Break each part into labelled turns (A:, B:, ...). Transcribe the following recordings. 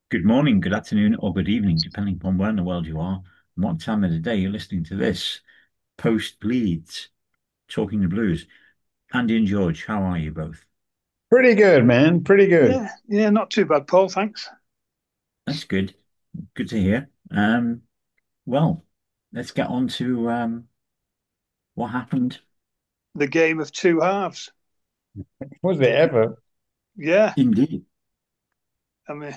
A: Good morning, good afternoon, or good evening, depending upon where in the world you are and what time of the day you're listening to this. Post Bleeds, Talking the Blues. Andy and George, how are you both?
B: Pretty good, man. Pretty good.
C: Yeah, not too bad, Paul. Thanks.
A: That's good. Good to hear. Well, let's get on to what happened.
C: The game of two halves.
B: Was it ever?
C: Yeah,
A: Indeed.
C: I mean,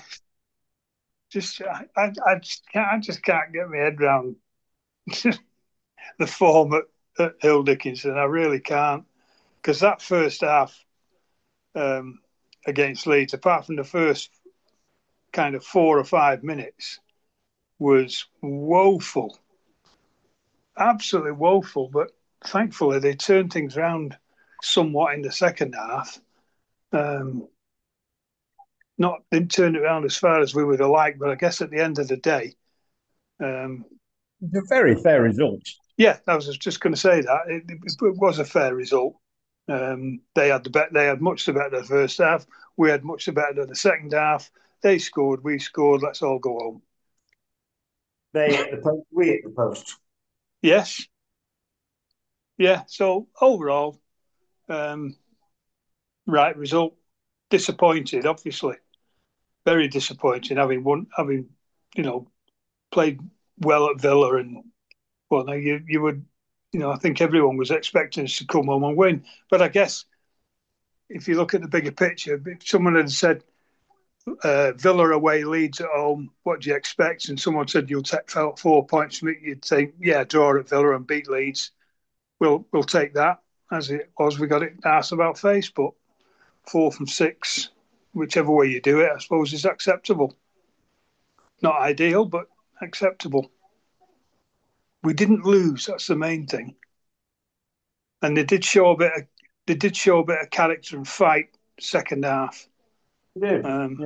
C: I just can't get my head around the form at Hill Dickinson. I really can't because that first half um, against Leeds, apart from the first kind of 4 or 5 minutes, was woeful, absolutely woeful. But thankfully, they turned things around somewhat in the second half. Um, Not didn't turn it around as far as we would have liked, but I guess at the end of the day, um,
B: It's a very fair result.
C: yeah, I was just going to say that it was a fair result. They had they had much the better the first half. We had much the better the second half. They scored, we scored. Let's all go home.
B: They hit the post, we hit the post.
C: Yes, yeah. So overall, um, right result. Disappointed, obviously, very disappointed. Having you know played well at Villa and well, no, you would, I think everyone was expecting us to come home and win. But I guess if you look at the bigger picture, if someone had said Villa away, Leeds at home, what do you expect? And someone said you'll take 4 points from it, you'd think, yeah, draw at Villa and beat Leeds. We'll take that as it was. We got it asked about face, but 4 from 6, whichever way you do it, I suppose is acceptable. Not ideal, but acceptable. We didn't lose. That's the main thing. And they did show a bit of character and fight second half,
B: We did.
C: um,
B: Yeah.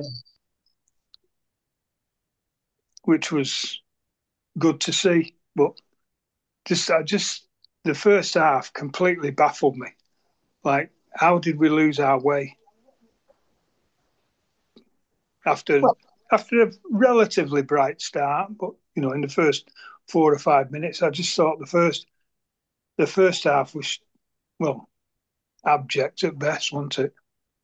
C: which was good to see. But I just the first half completely baffled me. Like, how did we lose our way after
B: Well,
C: after a relatively bright start? But in the first 4 or 5 minutes, I just thought the first half was well abject at best, wasn't it?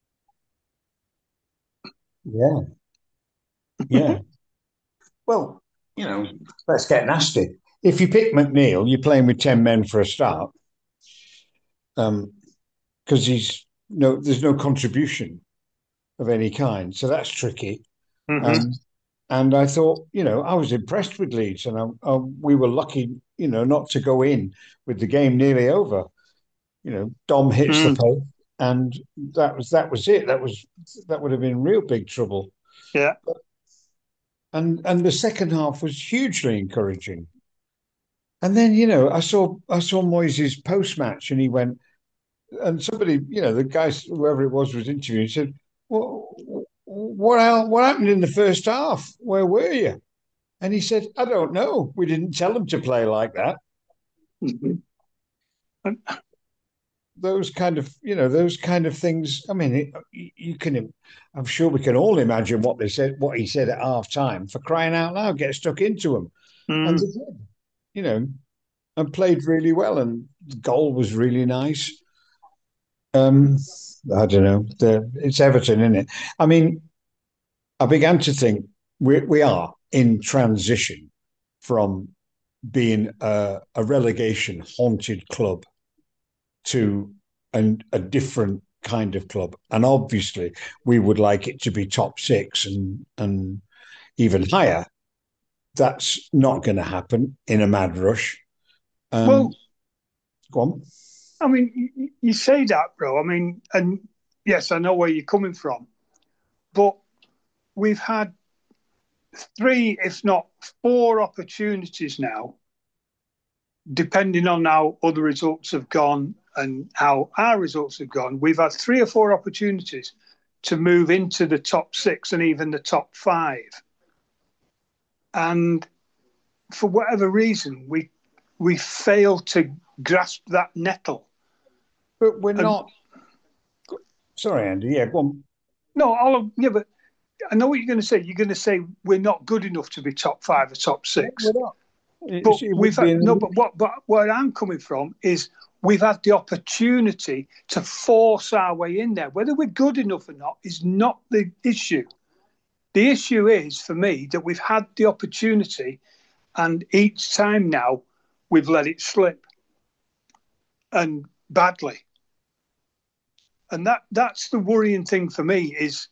B: yeah, yeah. Well, you know, let's get nasty. If you pick McNeil, you're playing with 10 men for a start, um, because there's no contribution of any kind. So that's tricky.
C: Mm-hmm.
B: Um, and I thought, I was impressed with Leeds, and we were lucky, not to go in with the game nearly over. Dom hits the
C: Mm.
B: post, and that was it. That would have been real big trouble.
C: Yeah.
B: And the second half was hugely encouraging. And then, I saw Moyes' post match, and he went, and somebody, the guy, whoever it was interviewing, said, "Well, what happened in the first half? Where were you?" And he said, "I don't know. We didn't tell them to play like that."
C: Mm-hmm.
B: Those kind of things. I mean, you can. I'm sure we can all imagine what he said at half time. For crying out loud, get stuck into them, and they
C: Mm.
B: did, you know, and played really well. And the goal was really nice. Um, I don't know. It's Everton, isn't it? I mean, I began to think we are in transition from being a relegation haunted club to a different kind of club. And obviously, we would like it to be top six and even higher. That's not going to happen in a mad rush. Um,
C: Well,
B: Go on.
C: I mean, you say that, bro. I mean, and yes, I know where you're coming from, but we've had three, if not four, opportunities now, depending on how other results have gone and how our results have gone. We've had 3 or 4 opportunities to move into the top six and even the top five. And for whatever reason, we failed to grasp that nettle.
B: But we're
C: And
B: not. Sorry, Andy. Yeah, go on.
C: no, all of yeah, but I know what you're going to say. You're going to say we're not good enough to be top five or top six.
B: We're not.
C: But
B: It
C: we've
B: would be
C: had,
B: in
C: no.
B: the,
C: But where I'm coming from is we've had the opportunity to force our way in there. Whether we're good enough or not is not the issue. The issue is for me that we've had the opportunity, and each time now we've let it slip, and badly. And that's the worrying thing for me is,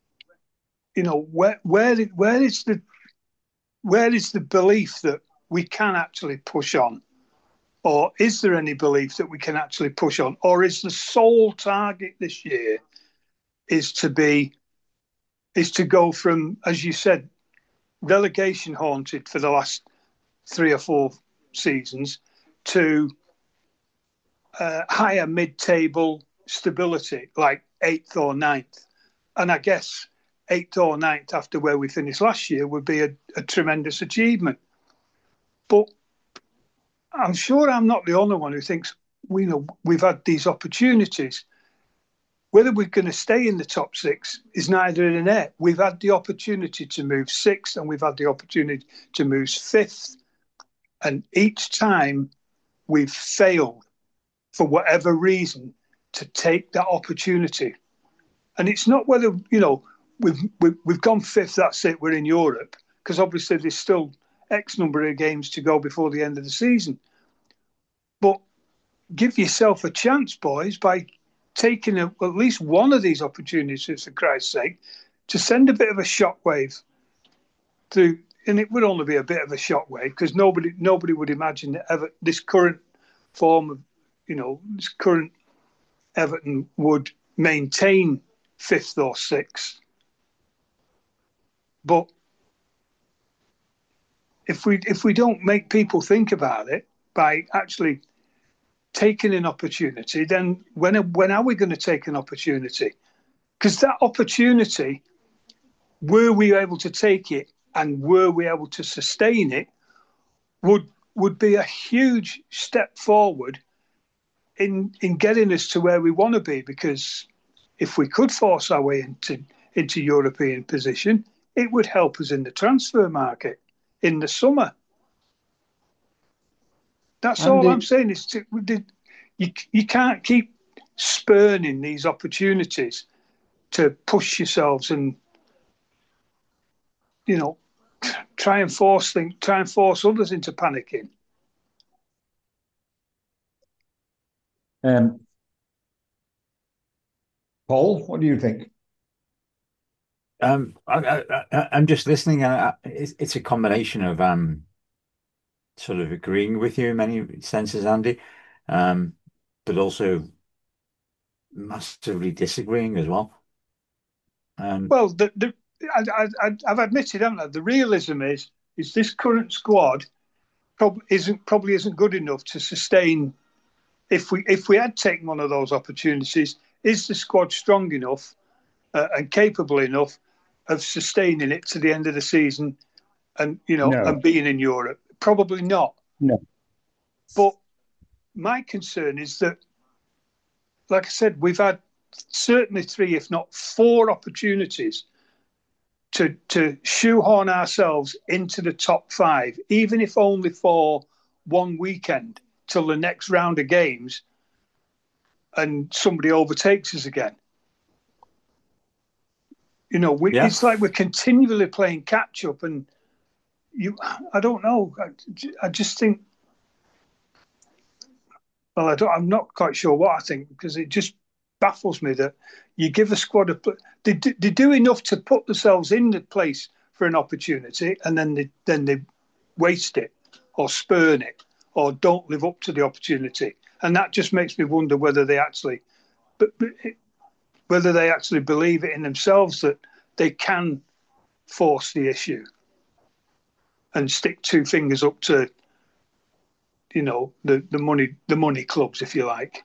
C: where is the belief that we can actually push on? Or is there any belief that we can actually push on? Or is the sole target this year is to go from, as you said, relegation haunted for the last 3 or 4 seasons to higher mid-table stability, like eighth or ninth. And I guess eighth or ninth after where we finished last year would be a tremendous achievement. But I'm sure I'm not the only one who thinks we've had these opportunities. Whether we're going to stay in the top six is neither in nor there. We've had the opportunity to move sixth, and we've had the opportunity to move fifth, and each time we've failed for whatever reason to take that opportunity. And it's not whether we've gone fifth. That's it. We're in Europe, because obviously there's still X number of games to go before the end of the season. But give yourself a chance, boys, by taking at least one of these opportunities, for Christ's sake, to send a bit of a shockwave through. And it would only be a bit of a shockwave because nobody would imagine that this current form of, this current Everton would maintain fifth or sixth. But if we don't make people think about it by actually taking an opportunity, then when are we going to take an opportunity? Because that opportunity, were we able to take it and were we able to sustain it, would be a huge step forward in getting us to where we want to be. Because if we could force our way into European position, it would help us in the transfer market in the summer. That's all I'm saying. Is you can't keep spurning these opportunities to push yourselves and try and force others into panicking.
B: Paul, what do you think?
A: I'm just listening, and it's a combination of sort of agreeing with you in many senses, Andy, but also massively disagreeing as well.
C: Well, I've admitted, haven't I? The realism is this current squad probably isn't good enough to sustain. If we had taken one of those opportunities, is the squad strong enough and capable enough of sustaining it to the end of the season, and
B: No.
C: and being in Europe? Probably not.
B: No.
C: But my concern is that, like I said, we've had certainly 3, if not 4, opportunities to shoehorn ourselves into the top 5, even if only for one weekend till the next round of games, and somebody overtakes us again. It's like we're continually playing catch up, and I don't know. I just think. Well, I'm not quite sure what I think, because it just baffles me that you give a squad they do enough to put themselves in the place for an opportunity, and then they waste it or spurn it or don't live up to the opportunity, and that just makes me wonder whether they actually believe it in themselves that they can force the issue and stick 2 fingers up to the money clubs, if you like.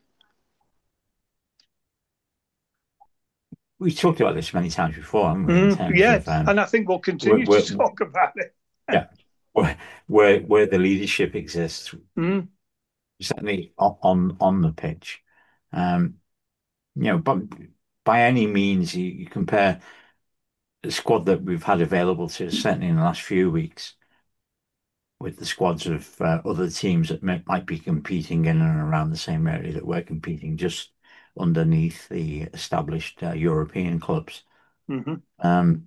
A: We've talked about this many times before, haven't we? In terms of,
C: and I think we'll continue to talk about it.
A: Yeah, where the leadership exists, certainly on the pitch. But by any means, you compare the squad that we've had available to us, certainly in the last few weeks, with the squads of other teams that might be competing in and around the same area that we're competing, just underneath the established European clubs.
C: Hmm.
A: Um,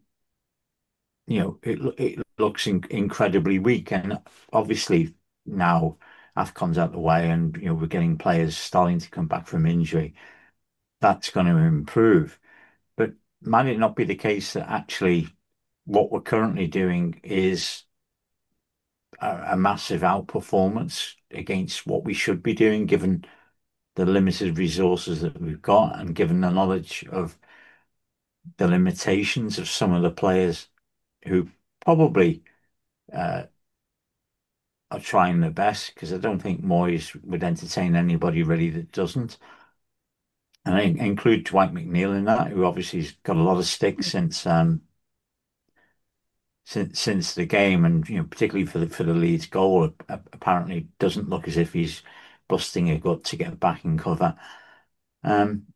A: it looks incredibly weak, and obviously now AFCON's out the way, and we're getting players starting to come back from injury. That's going to improve, but might it not be the case that actually what we're currently doing is a massive outperformance against what we should be doing, given the limited resources that we've got, and given the knowledge of the limitations of some of the players who probably uh, are trying their best, because I don't think Moyes would entertain anybody really that doesn't. And I include Dwight McNeil in that, who obviously has got a lot of stick since the game, and particularly for the Leeds goal, apparently doesn't look as if he's busting a gut to get back in cover. Um,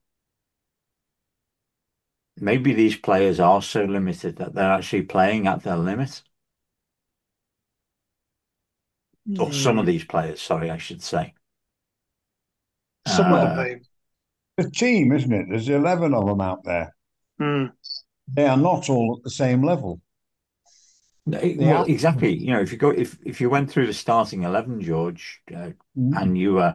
A: Maybe these players are so limited that they're actually playing at their limit, or some of
C: Mm.
A: these players, sorry, I should say.
B: Some
C: Well,
B: of
A: Uh,
C: maybe.
B: the team, isn't it? There's 11 of them out there.
C: Mm.
B: They are not all at the same level. The
A: well, exactly.
B: absence.
A: If you went through the starting 11, George,
B: Mm.
A: and you were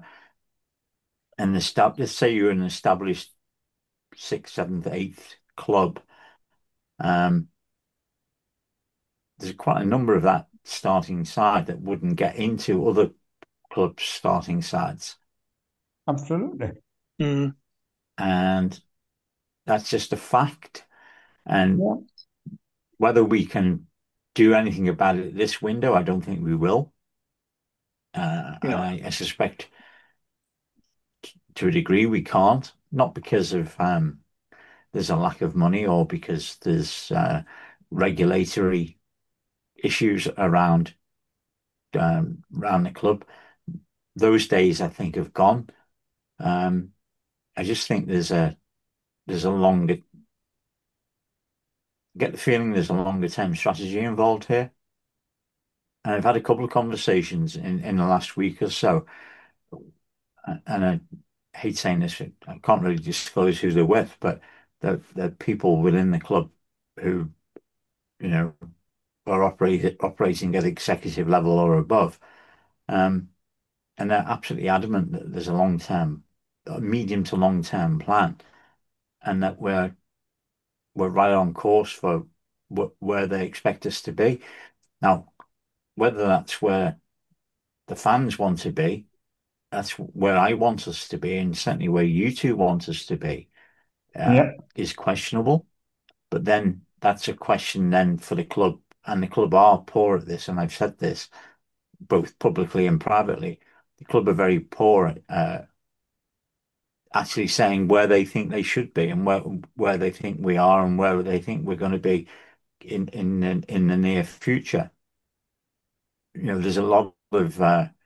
A: let's say you're an established sixth, seventh, eighth club, um, there's quite a number of that starting side that wouldn't get into other clubs' starting sides.
B: Absolutely.
C: Mm.
A: And that's just a fact. And
B: Yeah.
A: whether we can do anything about it this window, I don't think we will. And
C: No.
A: I suspect to a degree we can't, not because of there's a lack of money or because there's regulatory issues around the club. Those days, I think, have gone. Um, I just think there's a longer get the feeling there's a longer term strategy involved here. And I've had a couple of conversations in the last week or so, and I hate saying this, I can't really disclose who they're with, but they're people within the club who, you know, are operating at executive level or above. Um, and they're absolutely adamant that there's a medium to long term plan, and that we're right on course for where they expect us to be. Now, whether that's where the fans want to be, that's where I want us to be, and certainly where you two want us to be,
B: Yeah.
A: is questionable. But then that's a question then for the club, and the club are poor at this, and I've said this both publicly and privately. The club are very poor at actually saying where they think they should be, and where they think we are, and where they think we're going to be in the near future. There's a lot of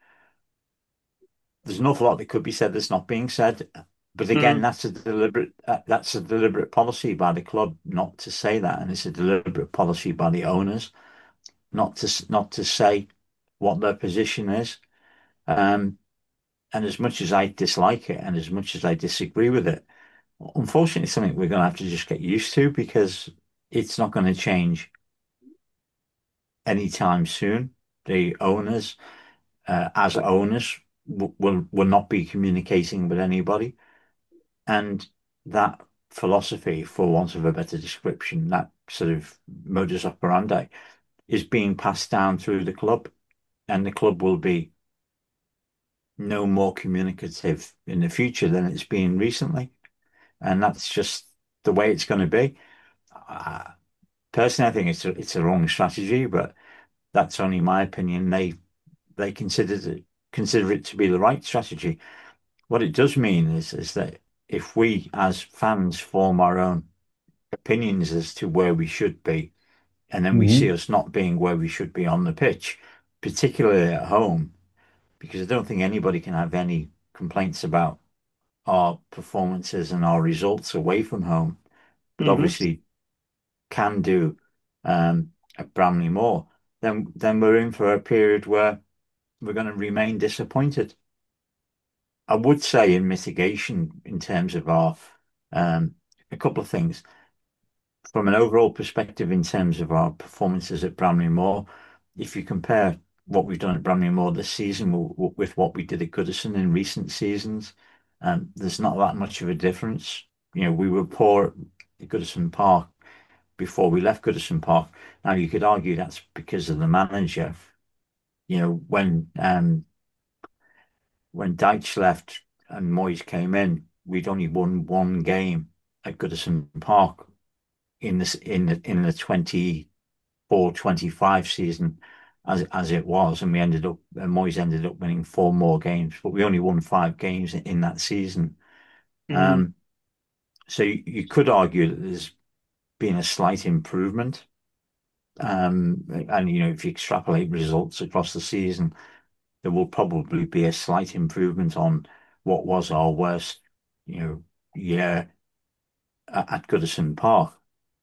A: there's an awful lot that could be said that's not being said. But again,
C: Mm.
A: that's a deliberate policy by the club not to say that, and it's a deliberate policy by the owners not to say what their position is. Um, and as much as I dislike it, and as much as I disagree with it, unfortunately, it's something we're going to have to just get used to, because it's not going to change anytime soon. The owners, as owners, will not be communicating with anybody. And that philosophy, for want of a better description, that sort of modus operandi, is being passed down through the club, and the club will be no more communicative in the future than it's been recently. And that's just the way it's going to be. Uh, Personally, I think it's a wrong strategy, but that's only my opinion. They consider it to be the right strategy. What it does mean is that if we as fans form our own opinions as to where we should be, and then we see
B: Hmm.
A: us not being where we should be on the pitch, particularly at home, because I don't think anybody can have any complaints about our performances and our results away from home. But
C: Hmm.
A: obviously, can do at Bramley Moore, then we're in for a period where we're going to remain disappointed. I would say in mitigation in terms of our a couple of things from an overall perspective in terms of our performances at Bramley Moore. If you compare what we've done at Bramley Moore this season with what we did at Goodison in recent seasons, there's not that much of a difference. We were poor at Goodison Park before we left Goodison Park. Now you could argue that's because of the manager. When Dyche left and Moyes came in, we'd only won one game at Goodison Park in the 24-25 season as it was, and Moyes ended up winning four more games, but we only won five games in that season. So you could argue that there's been a slight improvement. And if you extrapolate results across the season, there will probably be a slight improvement on what was our worst, year at Goodison Park.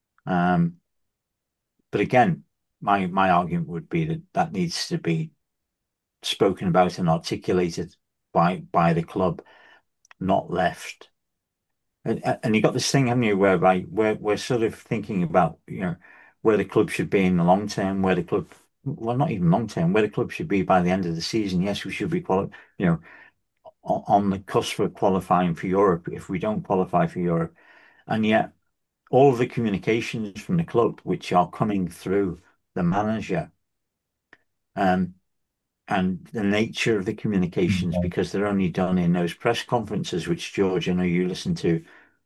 A: But again, my argument would be that needs to be spoken about and articulated by the club, not left. And you got this thing, haven't you, whereby we're sort of thinking about, where the club should be in the long term, well, not even long term, where the club should be by the end of the season. Yes, we should be on the cusp of qualifying for Europe if we don't qualify for Europe. And yet all of the communications from the club, which are coming through the manager, and the nature of the communications, because they're only done in those press conferences, which George, I know you listen to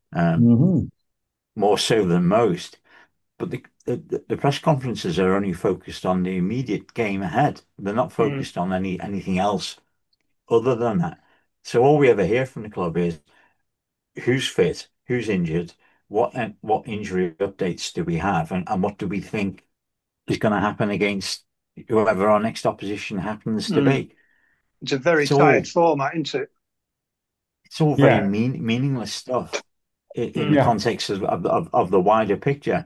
A: more so than most. But the press conferences are only focused on the immediate game ahead. They're not focused on anything else other than that. So all we ever hear from the club is who's fit, who's injured, what injury updates do we have, and what do we think is going to happen against whoever our next opposition happens to be.
C: It's a very
A: It's all
C: tired format, isn't it?
A: it's all very
B: Yeah.
A: meaningless stuff in the
B: Yeah.
A: context of the wider picture.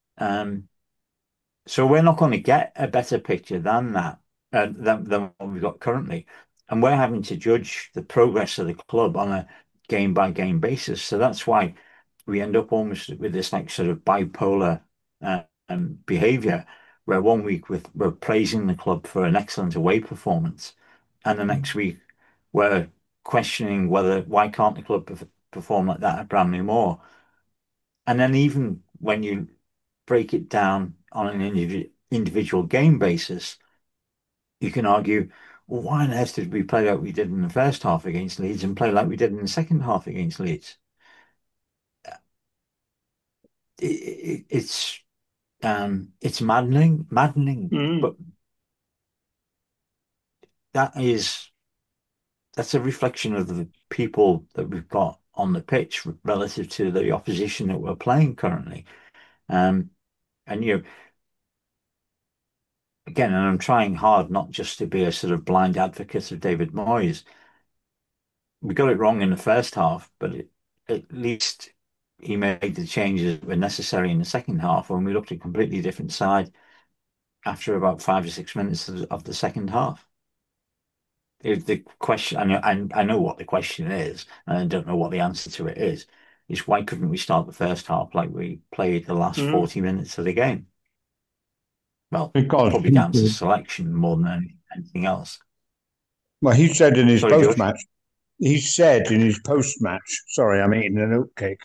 A: So we're not going to get a better picture than that, than what we've got currently. And we're having to judge the progress of the club on a game by game basis. So that's why we end up almost with this like sort of bipolar behavior, where one week we're praising the club for an excellent away performance, and the next week we're questioning why can't the club perform like that at Bramley Moore. And then even when you break it down on an individual game basis, you can argue, well, why on earth did we play like we did in the first half against Leeds and play like we did in the second half against Leeds? It's maddening, but that's a reflection of the people that we've got on the pitch relative to the opposition that we're playing currently. And again, and I'm trying hard not just to be a sort of blind advocate of David Moyes. We got it wrong in the first half, but at least he made the changes that were necessary in the second half when we looked at a completely different side after about 5 or 6 minutes of the second half. The question, I know what the question is, and I don't know what the answer to it is why couldn't we start the first half like we played the last 40 minutes of the game? Well,
B: Because
A: probably down to selection more than anything else.
B: well, he said in his
A: Sorry, George.
B: post-match, sorry, I'm eating an oatcake.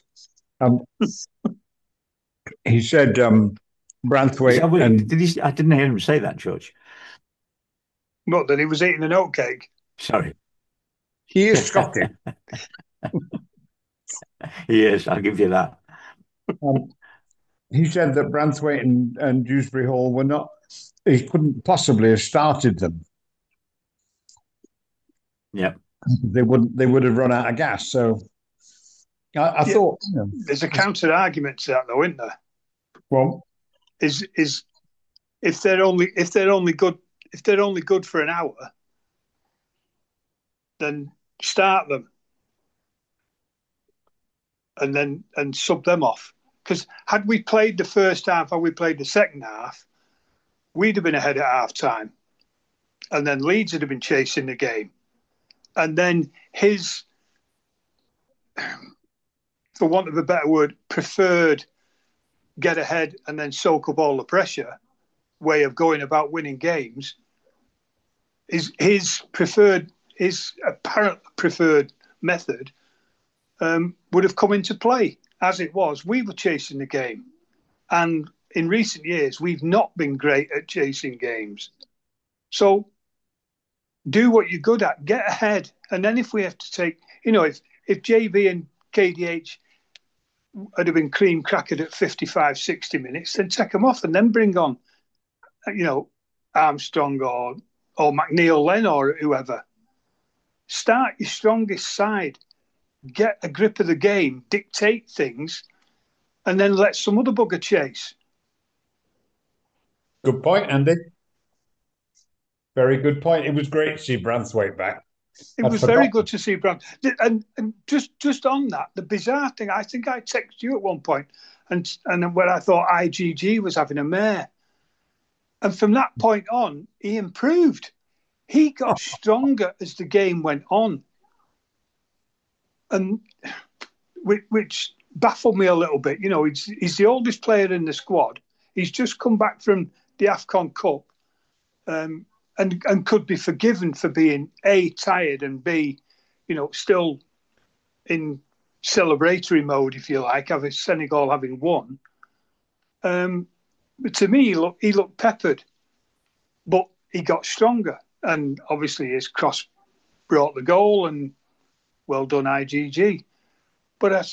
B: He said Branthwaite and
A: I didn't hear him say that, George.
C: Not that he was eating an oatcake.
A: Sorry.
B: he is Scottish.
A: He is, I'll give you that.
B: He said that Branthwaite and Dewsbury Hall were not. He couldn't possibly have started them.
A: Yep.
B: They would have run out of gas. So I thought
C: there's a counter argument to that, though, isn't there?
B: Well,
C: is if they're only good for an hour, then start them and sub them off because had we played the first half and we played the second half, we'd have been ahead at half time. And then Leeds would have been chasing the game. And then his, for want of a better word, preferred get ahead and then soak up all the pressure way of going about winning games, his apparent preferred method would have come into play. As it was, we were chasing the game. And in recent years, we've not been great at chasing games. So do what you're good at, get ahead. And then if we have to take, if JV and KDH had have been cream crackered at 55, 60 minutes, then take them off and then bring on, Armstrong or McNeil-Len or whoever. Start your strongest side, get a grip of the game, dictate things, and then let some other bugger chase.
B: Good point, Andy. Very good point. It was great to see Branthwaite back.
C: It was very good to see Brandt. And just on that, the bizarre thing, I think I texted you at one point, and where I thought IGG was having a mare. And from that point on, he improved. He got stronger as the game went on. And which baffled me a little bit. He's the oldest player in the squad. He's just come back from the AFCON Cup. And could be forgiven for being A, tired, and B, still in celebratory mode, if you like, of Senegal having won. But to me, he looked peppered, but he got stronger. And obviously his cross brought the goal, and well done, IGG. But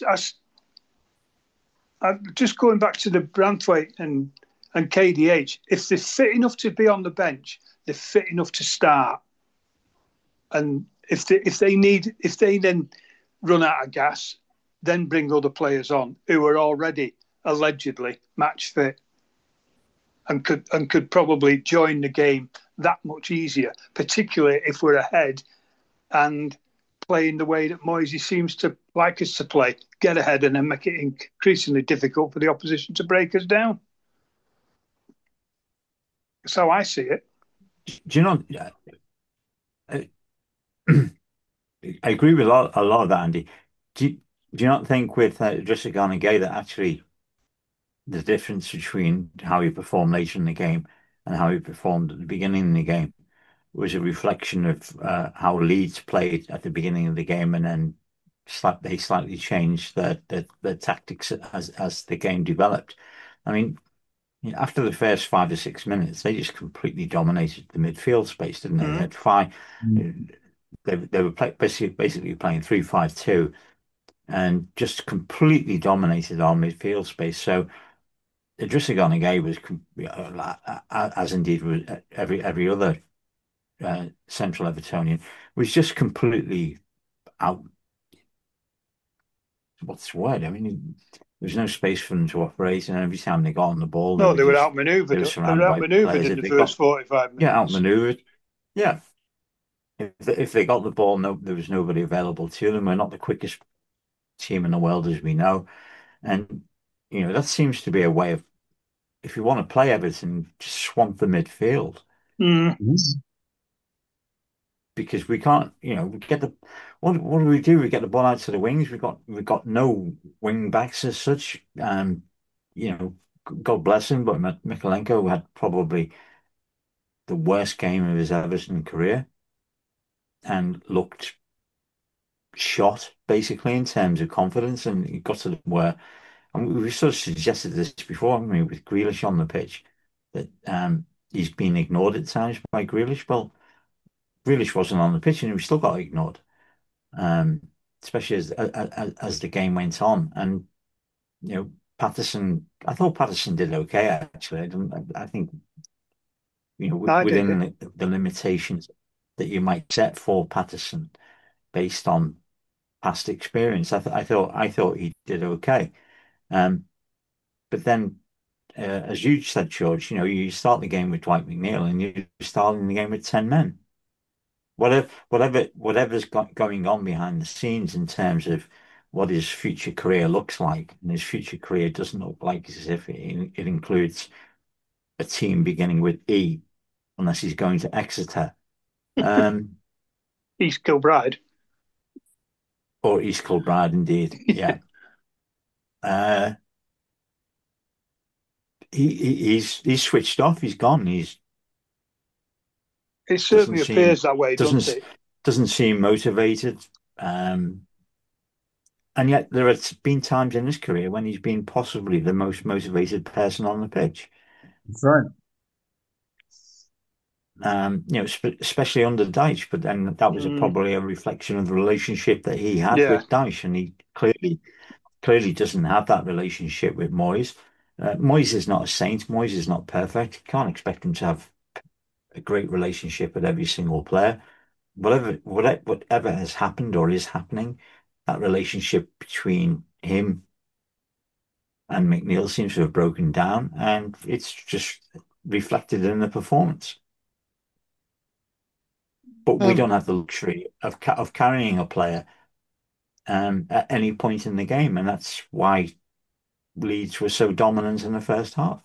C: I just going back to the Branthwaite and KDH, if they're fit enough to be on the bench, they're fit enough to start. And if they then run out of gas, then bring other players on who are already allegedly match fit and could probably join the game that much easier, particularly if we're ahead and playing the way that Moisey seems to like us to play, get ahead and then make it increasingly difficult for the opposition to break us down. That's how I see it.
A: Do you know? I, I agree with a lot of that, Andy. Do you not think with Idrissa Gay that actually the difference between how he performed later in the game and how he performed at the beginning of the game was a reflection of how Leeds played at the beginning of the game, and then they slightly changed their tactics as the game developed. I mean, after the first 5 or 6 minutes, they just completely dominated the midfield space, didn't they? They had five. They were basically playing 3-5-2, and just completely dominated our midfield space. So Idrissa Gana Gueye was, as indeed was every other Central Evertonian, was just completely out. What's the word? I mean, there was no space for them to operate, and every time they got on the ball,
C: they were outmaneuvered. They were outmaneuvered in the first 45 minutes.
A: Yeah, outmaneuvered. Yeah. If they got the ball, there was nobody available to them. We're not the quickest team in the world, as we know. And, that seems to be a way of, if you want to play Everton, just swamp the midfield. Because we can't, we get what do we do? We get the ball out to the wings. We've got no wing backs as such. God bless him, but Mykolenko had probably the worst game of his Everton career and looked shot basically in terms of confidence. And it got to the where, and we sort of suggested this before, haven't we, with Grealish on the pitch, that he's been ignored at times by Grealish. Well, Grealish wasn't on the pitch and he still got ignored, especially as the game went on. And Patterson, I thought Patterson did okay actually. I think within the limitations that you might set for Patterson based on past experience, I thought he did okay. But then, as you said, George, you start the game with Dwight McNeil and you're starting the game with 10 men. Whatever's going on behind the scenes in terms of what his future career looks like, and his future career doesn't look like as if it includes a team beginning with E, unless he's going to Exeter, um,
C: East Kilbride.
A: or East Kilbride, indeed. Yeah. Uh, he's switched off. He's gone. He's
C: It
A: doesn't
C: certainly
A: seem
C: appears that way, doesn't
A: doesn't
C: it?
A: doesn't seem motivated. Um, and yet there have been times in his career when he's been possibly the most motivated person on the pitch.
B: That's right.
A: Especially under Dyche, but then that was
C: Mm,
A: probably a reflection of the relationship that he had
C: yeah.
A: with Dyche, and he clearly doesn't have that relationship with Moyes. Moyes is not a saint. Moyes is not perfect. You can't expect him to have a great relationship with every single player. Whatever has happened or is happening, that relationship between him and McNeil seems to have broken down, and it's just reflected in the performance. But we don't
B: Um,
A: have the luxury of carrying a player at any point in the game, and that's why Leeds were so dominant in the first half.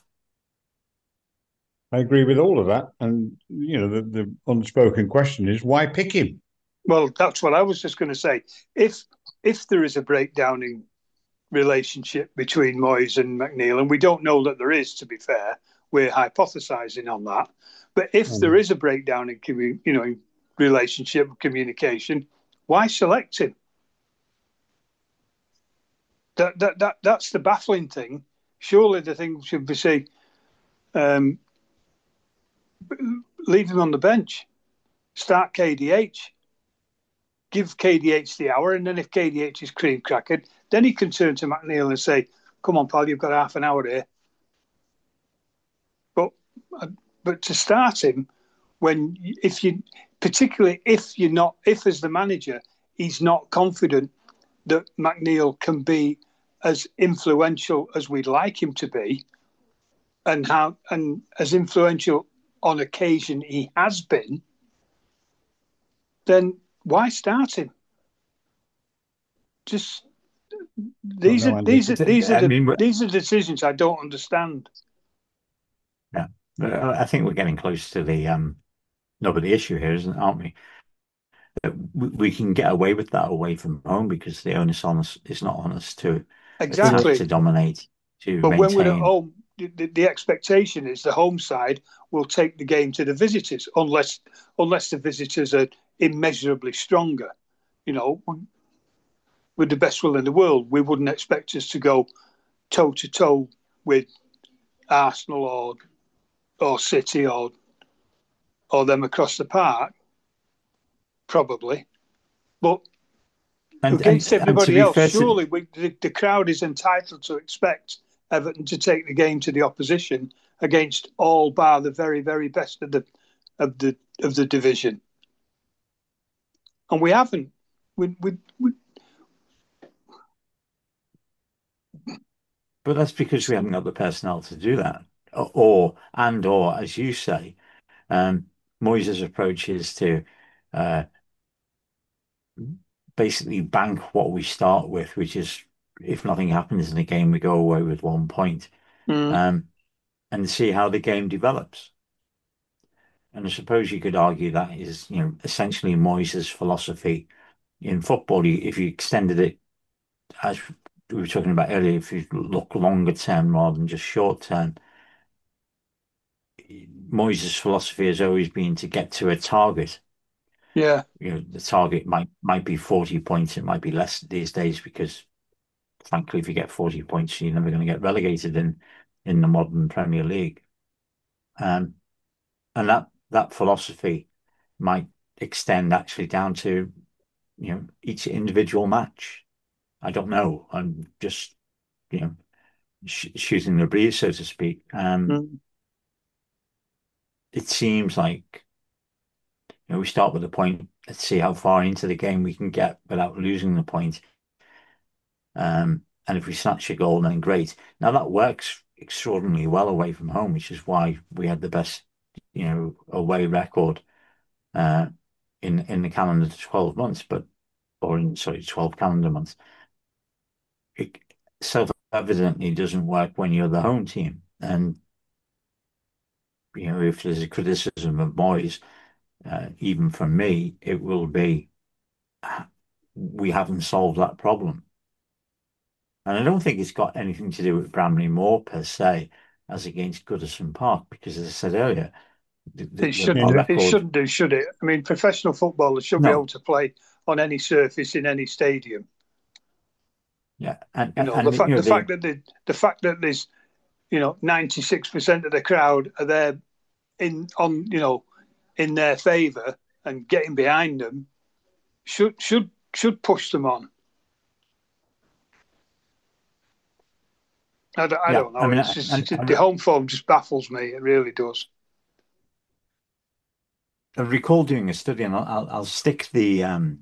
B: I agree with all of that. And, the unspoken question is why pick him?
C: Well, that's what I was just going to say. If if there is a breakdown in relationship between Moyes and McNeil, and we don't know that there is, to be fair, we're hypothesizing on that. But if there
B: Mm.
C: is a breakdown in in relationship communication, why select him? That's the baffling thing. Surely the thing should be say, um, leave him on the bench, start KDH, give KDH the hour, and then if KDH is cream crackered, then he can turn to McNeil and say, "Come on, pal, you've got half an hour here." But but to start him when if you particularly if you're not if as the manager he's not confident that McNeil can be as influential as we'd like him to be, and as influential on occasion he has been, then why start him? Just
B: Got no idea.
A: I mean,
C: these are decisions I don't understand.
A: yeah, but I think we're getting close to the no, but the issue here isn't, aren't we? We can get away with that away from home because the onus on us is not on us to attack,
C: Exactly.
A: to dominate, to
C: But when we're at
A: maintain.
C: home, the expectation is the home side will take the game to the visitors, unless the visitors are immeasurably stronger. You know, with the best will in the world, we wouldn't expect us to go toe to toe with Arsenal or City or them across the park, probably. But against
A: And to
C: everybody
A: be
C: else,
A: fair to
C: surely the crowd is entitled to expect Everton to take the game to the opposition against all bar the very, very best of the of the division, and we haven't. We
A: But that's because we haven't got the personnel to do that. Or as you say, Moyes' approach is to uh, basically bank what we start with, which is if nothing happens in the game, we go away with 1 point,
C: mm,
A: um, and see how the game develops. And I suppose you could argue that is, essentially Moyes' philosophy in football. If you extended it, as we were talking about earlier, if you look longer term rather than just short term, Moyes' philosophy has always been to get to a target.
C: yeah,
A: The target might be 40 points. It might be less these days because, frankly, if you get 40 points, you're never going to get relegated in the modern Premier League. Um, and that philosophy might extend actually down to each individual match. I don't know. I'm just shooting the breeze, so to speak.
C: mm,
A: It seems like we start with a point. Let's see how far into the game we can get without losing the point. And if we snatch a goal, then great. Now that works extraordinarily well away from home, which is why we had the best, away record uh, in the calendar 12 months, or in sorry, 12 calendar months. it self-evidently doesn't work when you're the home team. And if there's a criticism of Moyes, even from me, it will be we haven't solved that problem. And I don't think it's got anything to do with Bramley Moore per se, as against Goodison Park, because as I said earlier,
C: It
A: our
C: shouldn't. It
A: record.
C: shouldn't do, should it? I mean, professional footballers should be
A: No,
C: able to play on any surface in any stadium.
A: yeah, and
C: You know, the fact that there's 96% of the crowd are there in their favour and getting behind them should push them on. I
A: yeah,
C: don't know.
A: I mean,
C: It's just the home form just baffles me. It really does.
A: I recall doing a study, and I'll stick the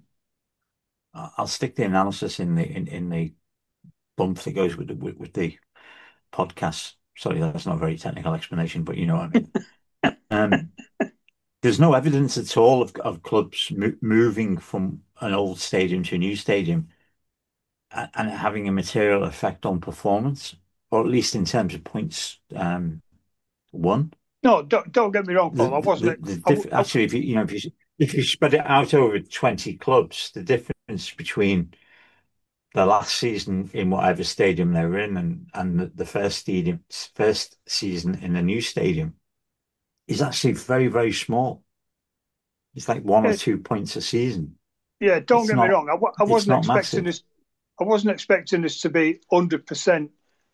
A: analysis in the bump that goes with the podcast. Sorry, that's not a very technical explanation, but you know what I mean. There's no evidence at all of clubs moving from an old stadium to a new stadium and having a material effect on performance, or at least in terms of points won.
C: No, don't get me wrong, Paul. I wasn't.
A: Actually, if you spread it out over 20 clubs, the difference between the last season in whatever stadium they were in and the first season in the new stadium is actually very, very small. It's like 1 or 2 points a season.
C: Yeah, don't
A: It's
C: get me
A: not,
C: wrong. I
A: it's
C: wasn't
A: not
C: expecting
A: massive.
C: this. I wasn't expecting us to be 100%.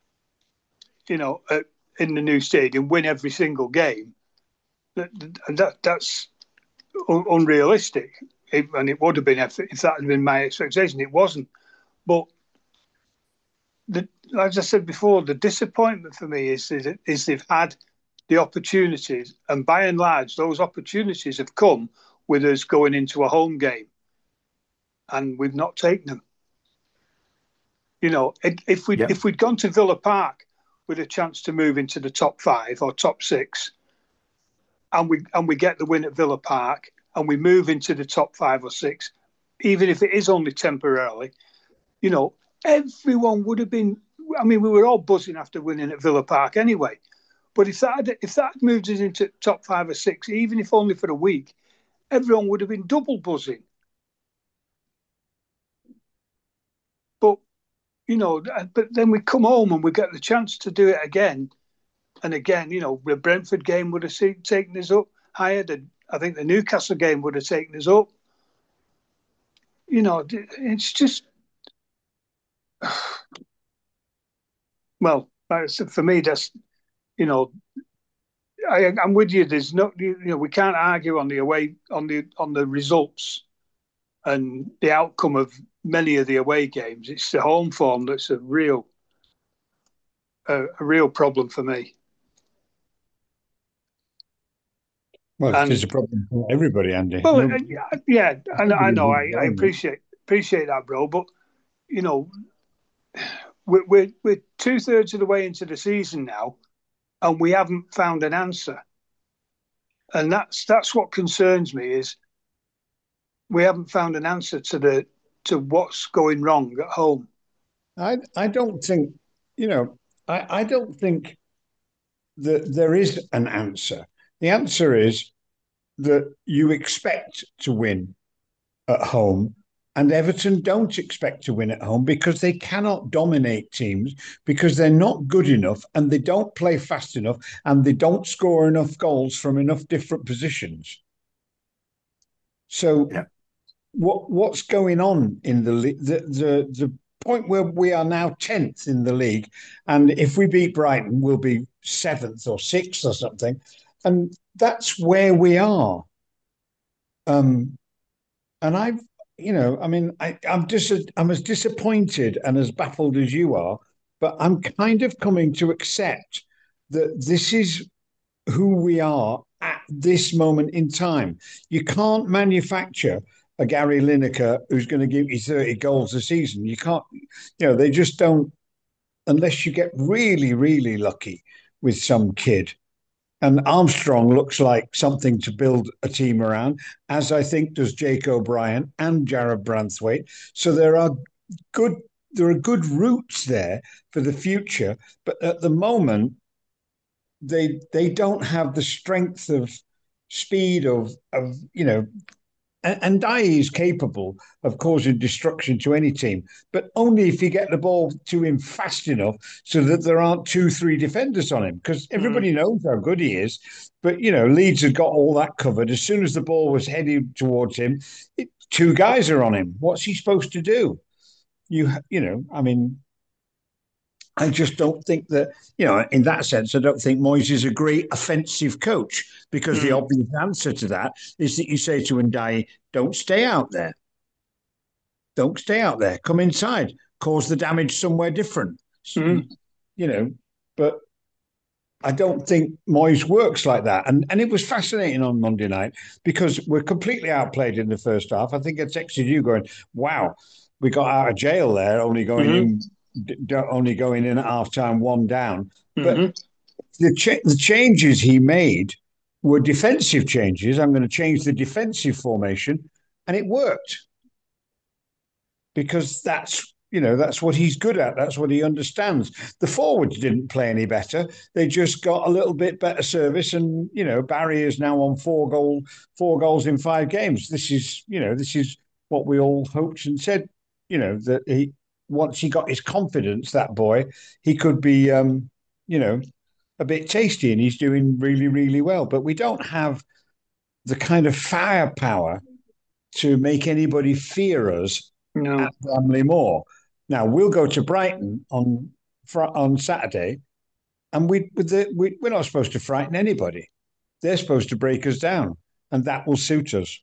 C: In the new stadium, win every single game. That's unrealistic. And it would have been if that had been my expectation. It wasn't. But as I said before, the disappointment for me is they've had the opportunities, and by and large, those opportunities have come with us going into a home game, and we've not taken them. If we'd gone to Villa Park with a chance to move into the top 5 or top 6, and we get the win at Villa Park, and we move into the top 5 or 6, even if it is only temporarily, everyone would have been. I mean, we were all buzzing after winning at Villa Park anyway. But if that had moved us into top 5 or 6, even if only for a week, everyone would have been double buzzing. But but then we come home and we get the chance to do it again and again. The Brentford game would have taken us up higher. I think the Newcastle game would have taken us up. It's just, well, for me, that's, I'm with you. There's no, we can't argue on the results and the outcome of many of the away games. It's the home form that's a real problem for me.
B: Well, it's a problem for everybody, Andy.
C: Well, yeah, I know. I appreciate that, bro. But we're 2/3 of the way into the season now, and we haven't found an answer. And that's what concerns me, is we haven't found an answer to what's going wrong at home.
B: I don't think, I don't think that there is an answer. The answer is that you expect to win at home, and Everton don't expect to win at home because they cannot dominate teams, because they're not good enough and they don't play fast enough and they don't score enough goals from enough different positions. So
A: Yeah.
B: what's going on in the point where we are now 10th in the league, and if we beat Brighton, we'll be 7th or 6th or something, and that's where we are. And I'm as disappointed and as baffled as you are, but I'm kind of coming to accept that this is who we are at this moment in time. You can't manufacture a Gary Lineker who's going to give you 30 goals a season. You can't, they just don't, unless you get really, really lucky with some kid. And Armstrong looks like something to build a team around, as I think does Jake O'Brien and Jared Branthwaite. So there are good there are good roots there for the future, but at the moment they don't have the strength of speed of and Dye is capable of causing destruction to any team, but only if you get the ball to him fast enough so that there aren't two, three defenders on him. Because
C: Mm.
B: everybody knows how good he is. But Leeds had got all that covered. As soon as the ball was headed towards him, two guys are on him. What's he supposed to do? I mean, I just don't think that, in that sense, I don't think Moyes is a great offensive coach because the
C: Mm.
B: obvious answer to that is that you say to Ndiaye, don't stay out there. Don't stay out there. Come inside. Cause the damage somewhere different.
C: Mm.
B: You know, but I don't think Moyes works like that. And it was fascinating on Monday night because we're completely outplayed in the first half. I think I texted you going, wow, we got out of jail there,
C: Mm.
B: only going in at half time, one down. But
C: Mm.
B: the changes he made were defensive changes. I'm going to change the defensive formation, and it worked because that's what he's good at. That's what he understands. The forwards didn't play any better. They just got a little bit better service, and Barry is now on 4 goals in 5 games. This is what we all hoped and said. That he once he got his confidence, that boy, he could be you know a bit tasty, and he's doing really, really well. But we don't have the kind of firepower to make anybody fear us at
C: No.
B: Bramley Moore. Now we'll go to Brighton on Saturday, and we're not supposed to frighten anybody. They're supposed to break us down, and that will suit us,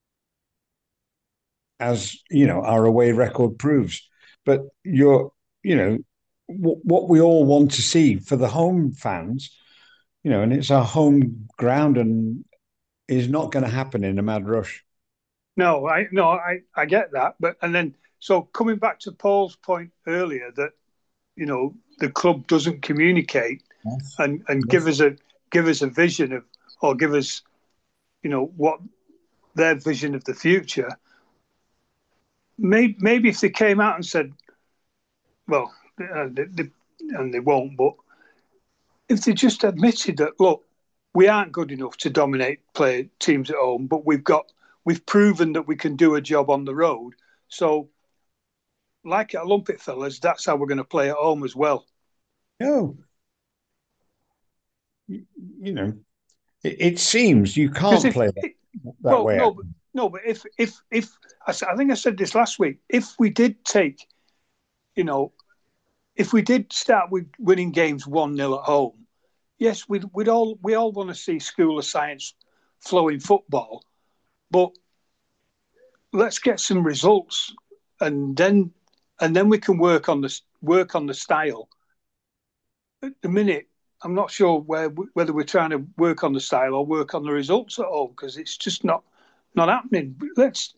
B: as our away record proves. But what we all want to see for the home fans, and it's our home ground, and is not going to happen in a mad rush.
C: No, I get that. But and then so coming back to Paul's point earlier that the club doesn't communicate
B: Yes.
C: and
B: Yes.
C: give us a vision of or give us what their vision of the future. Maybe if they came out and said, well, and they won't, but if they just admitted that, look, we aren't good enough to dominate play teams at home, but we've proven that we can do a job on the road. So, like at Olympic fellas, that's how we're going to play at home as well.
B: No, you know, it seems you
C: Because
B: can't
C: if
B: play that
C: well,
B: way.
C: no, but if I think I said this last week, if we did take, you know, if we did start with winning games 1-0 at home, yes, we all want to see School of Science flowing football, but let's get some results, and then we can work on the style. At the minute, I'm not sure whether we're trying to work on the style or work on the results at all because it's just not happening. Let's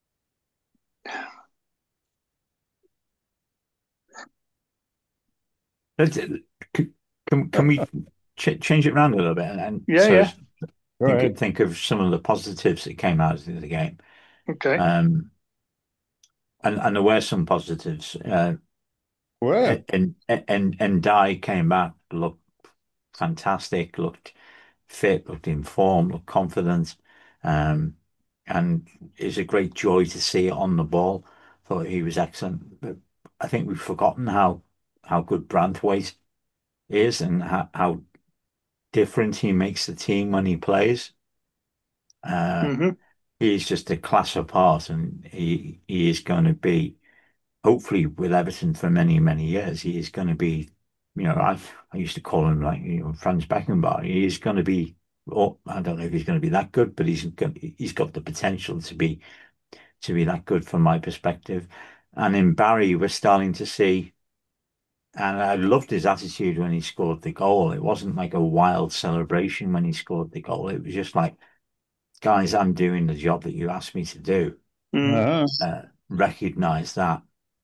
A: Let's- can we change it around a little bit and
C: yeah,
A: so
C: yeah,
A: as
B: Go ahead.
A: think of some of the positives that came out of the game.
C: okay,
A: Um, and there were some positives.
B: Where?
A: And Dye came back, looked fantastic, looked fit, looked informed, looked confident, um, and it's a great joy to see it on the ball. Thought he was excellent, but I think we've forgotten how good Branthwaite is and how different he makes the team when he plays. Uh,
C: mm-hmm.
A: he's just a class apart, and he is going to be hopefully with Everton for many, many years. He is going to be, I used to call him like Franz Beckenbauer. He is going to be. Oh, I don't know if he's going to be that good, but he's got the potential to be that good from my perspective. And in Barry, we're starting to see. And I loved his attitude when he scored the goal. It wasn't like a wild celebration when he scored the goal. It was just like, guys, I'm doing the job that you asked me to do.
C: Mm.
A: Recognize that,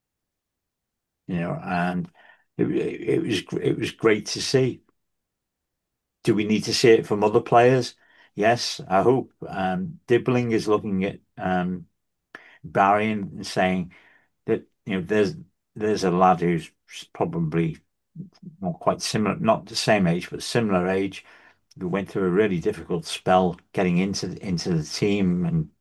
A: and it was great to see. Do we need to see it from other players? Yes, I hope. Dibbling is looking at Barry and saying that there's there's a lad who's probably not quite similar, not the same age, but similar age, who went through a really difficult spell getting into the team, and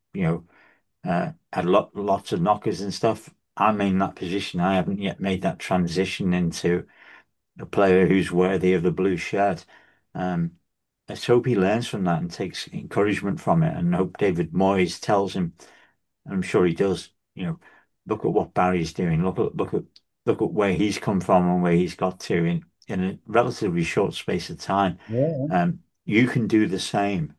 A: had lots of knockers and stuff. I'm in that position. I haven't yet made that transition into a player who's worthy of the blue shirt. Um, let's hope he learns from that and takes encouragement from it, and hope David Moyes tells him, and I'm sure he does, look at what Barry's doing. Look at where he's come from and where he's got to in a relatively short space of time.
B: Yeah.
A: You can do the same.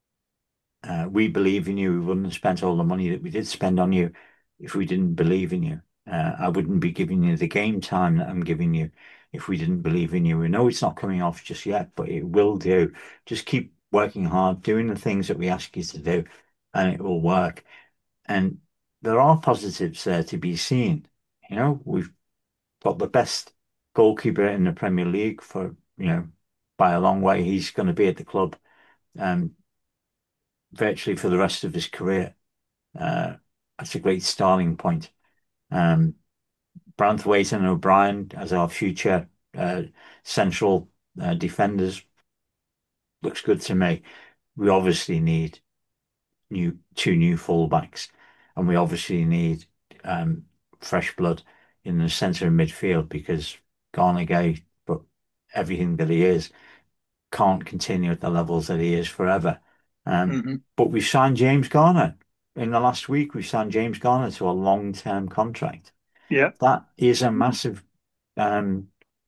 A: We believe in you. We wouldn't have spent all the money that we did spend on you if we didn't believe in you. I wouldn't be giving you the game time that I'm giving you if we didn't believe in you. We know it's not coming off just yet, but it will do. Just keep working hard, doing the things that we ask you to do, and it will work. And there are positives there to be seen. We've got the best goalkeeper in the Premier League by a long way. He's going to be at the club um, virtually for the rest of his career. That's a great starting point. Um, Branthwaite and O'Brien as our future central defenders looks good to me. We obviously need two new fullbacks, and we obviously need fresh blood in the centre of midfield, because Garnegay, but everything that he is, can't continue at the levels that he is forever. But we signed James Garner in the last week. We signed James Garner to a long-term contract.
C: Yeah.
A: That is um,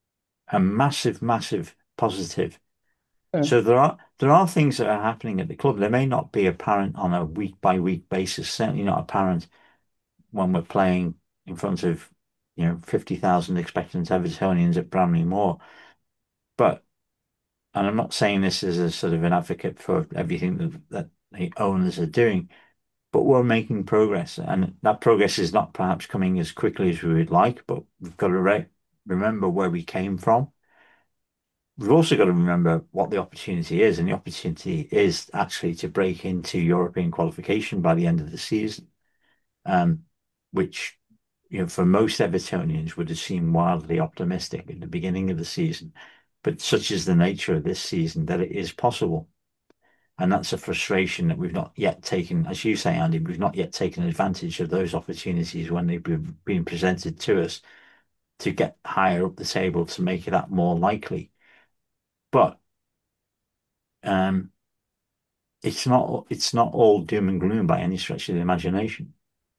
A: massive positive. So there are things that are happening at the club. They may not be apparent on a week by week basis. Certainly not apparent when we're playing in front of 50,000 expectant Evertonians at Bramley Moore. But and I'm not saying this as a sort of an advocate for everything that the owners are doing, but we're making progress, and that progress is not perhaps coming as quickly as we would like. But we've got to remember where we came from. We've also got to remember what the opportunity is, and the opportunity is actually to break into European qualification by the end of the season, um, which, for most Evertonians would have seemed wildly optimistic at the beginning of the season. But such is the nature of this season that it is possible. And that's a frustration that we've not yet taken, as you say, Andy, we've not yet taken advantage of those opportunities when they've been presented to us to get higher up the table to make that more likely. But um, it's not all doom and gloom by any stretch of the imagination.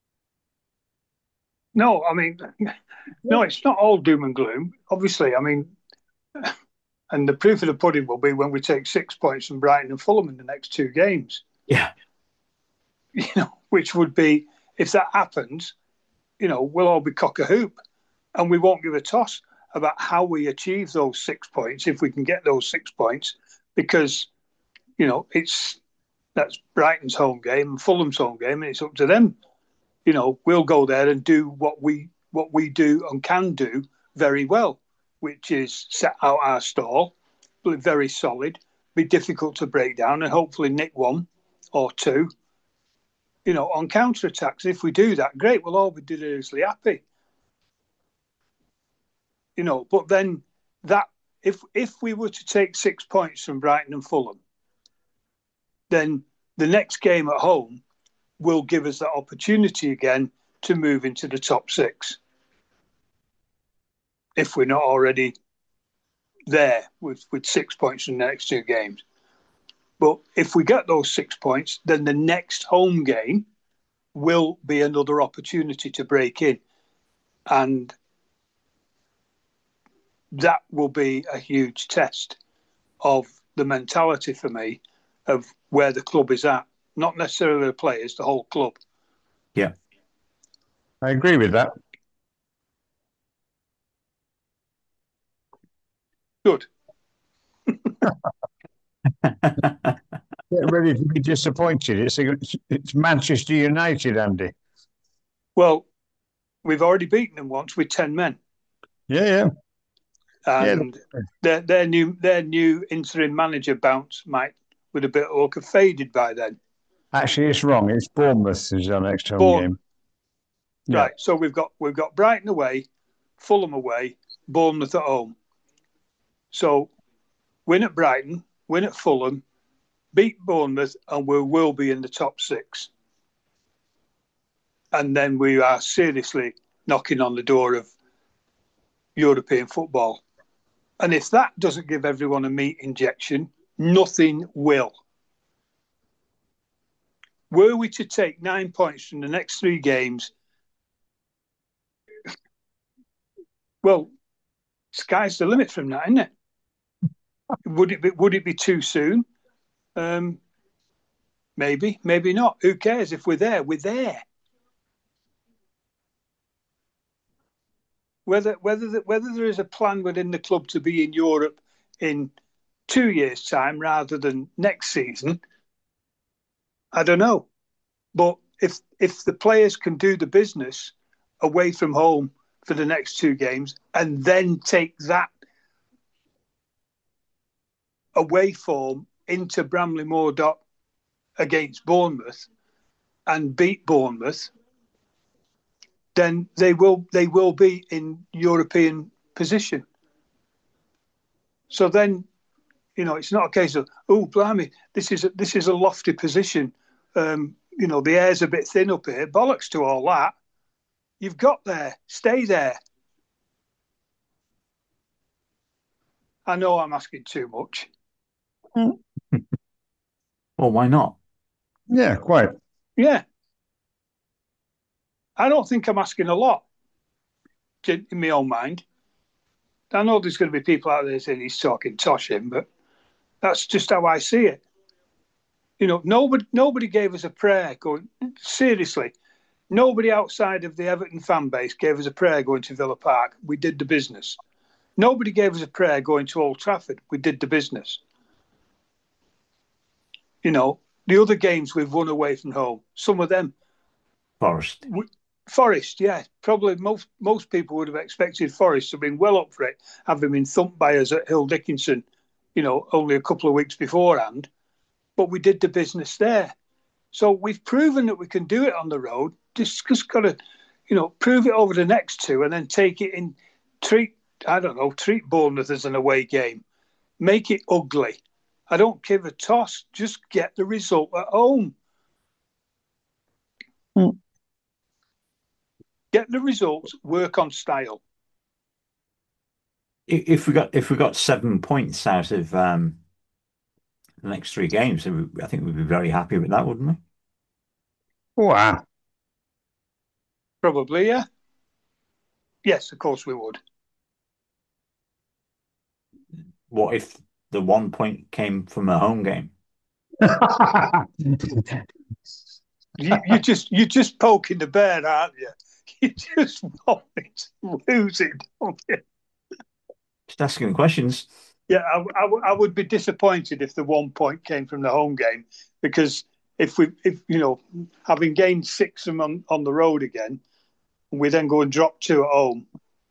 C: No, I mean, no, it's not all doom and gloom. Obviously, I mean, and the proof of the pudding will be when we take 6 points from Brighton and Fulham in the next two games.
A: Yeah.
C: Which would be, if that happens, we'll all be cock a hoop, and we won't give a toss about how we achieve those 6 points if we can get those 6 points, because that's Brighton's home game and Fulham's home game, and it's up to them. We'll go there and do what we do and can do very well, which is set out our stall, be very solid, be difficult to break down, and hopefully nick one or two, on counter-attacks. If we do that, great, we'll all be deliriously happy. But then that, if we were to take 6 points from Brighton and Fulham, then the next game at home will give us that opportunity again to move into the top six, if we're not already there with 6 points in the next two games. But if we get those 6 points, then the next home game will be another opportunity to break in. And that will be a huge test of the mentality for me of where the club is at. Not necessarily the players, the whole club.
A: Yeah.
B: I agree with that.
C: Good.
B: Get ready to be disappointed. It's Manchester United, Andy.
C: Well, we've already beaten them once with 10 men.
B: Yeah.
C: And their new interim manager bounce with a bit of luck, have faded by then.
B: Actually, it's wrong. It's Bournemouth is our next home game.
C: Right. So we've got Brighton away, Fulham away, Bournemouth at home. So win at Brighton, win at Fulham, beat Bournemouth, and we will be in the top six. And then we are seriously knocking on the door of European football. And if that doesn't give everyone a meat injection, nothing will. Were we to take 9 points from the next three games, well, sky's the limit from that, isn't it? Would it be too soon? Maybe, maybe not. Who cares? If we're there, we're there. Whether there is a plan within the club to be in Europe in 2 years' time rather than next season, I don't know. But if the players can do the business away from home for the next two games and then take that away form into Bramley Moore against Bournemouth and beat Bournemouth, then they will be in European position. So then, it's not a case of, oh, blimey, this is a lofty position. The air's a bit thin up here. Bollocks to all that. You've got there. Stay there. I know I'm asking too much.
A: Well, why not?
B: Yeah, quite.
C: Yeah. I don't think I'm asking a lot in my own mind. I know there's going to be people out there saying he's talking tosh him, but that's just how I see it. Nobody gave us a prayer going, seriously, nobody outside of the Everton fan base gave us a prayer going to Villa Park. We did the business. Nobody gave us a prayer going to Old Trafford. We did the business. The other games we've won away from home, some of them. Forest, yeah. Probably most people would have expected Forest to have been well up for it, having been thumped by us at Hill Dickinson, only a couple of weeks beforehand. But we did the business there. So we've proven that we can do it on the road. Just got to, prove it over the next two and then take it in, treat Bournemouth as an away game. Make it ugly. I don't give a toss. Just get the result at home. Get the results, work on style.
A: If we got 7 points out of the next three games, I think we'd be very happy with that, wouldn't we?
B: Wow.
C: Probably, yeah. Yes, of course we would.
A: What if the 1 point came from a home game?
C: You're just poking the bear, aren't you? You just want it to lose it, don't you?
A: Just asking questions.
C: Yeah, I would be disappointed if the 1 point came from the home game, because if having gained six on the road again, we then go and drop two at home.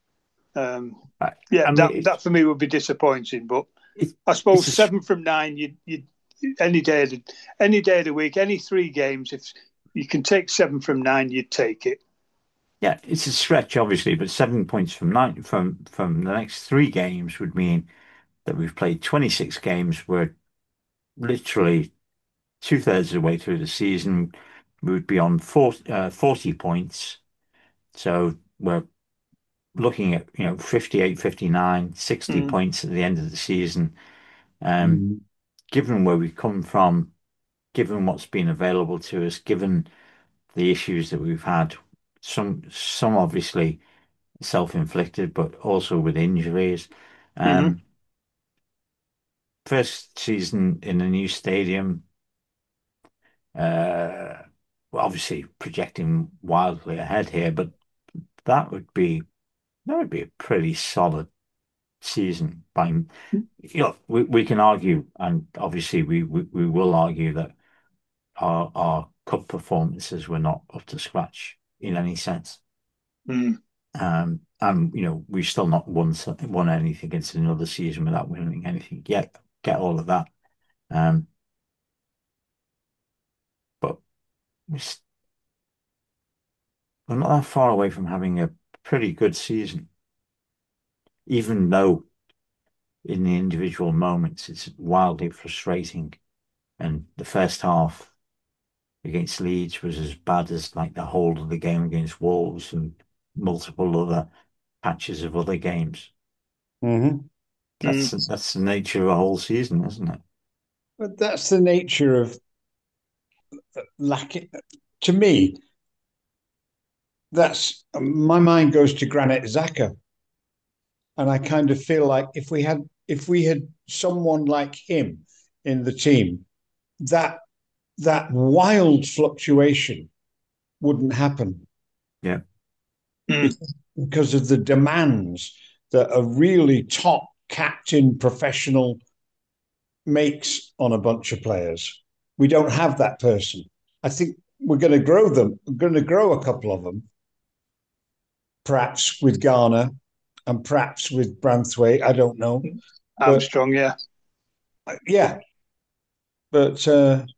C: That for me would be disappointing. But I suppose 7 from 9, you any day of the week, any three games, if you can take 7 from 9, you'd take it.
A: Yeah, it's a stretch, obviously, but 7 points from the next three games would mean that we've played 26 games. We're literally 2/3 of the way through the season. We would be on 40 points. So we're looking at 58, 59, 60 points at the end of the season. Given where we've come from, given what's been available to us, given the issues that we've had, some obviously self-inflicted, but also with injuries. First season in a new stadium, well, obviously projecting wildly ahead here, but that would be a pretty solid season. We can argue, and obviously we will argue that our cup performances were not up to scratch in any sense. And we've still not won anything against another season without winning anything yet. Get all of that. But we're not that far away from having a pretty good season. even though in the individual moments it's wildly frustrating. And the first half against Leeds was as bad as like the whole of the game against Wolves and multiple other patches of other games.
B: Mm-hmm.
C: Mm.
A: That's the nature of a whole season, isn't it?
B: But that's the nature of lacking. To me, that's my mind goes to Granit Xhaka, and I kind of feel like if we had someone like him in the team, that that wild fluctuation wouldn't happen
A: Yeah.
C: Mm.
B: because of the demands that a really top captain professional makes on a bunch of players. We don't have that person. I think we're going to grow them. We're going to grow a couple of them, perhaps with Garner and perhaps with Branthwaite. I don't know, but
C: Armstrong, yeah.
B: yeah, but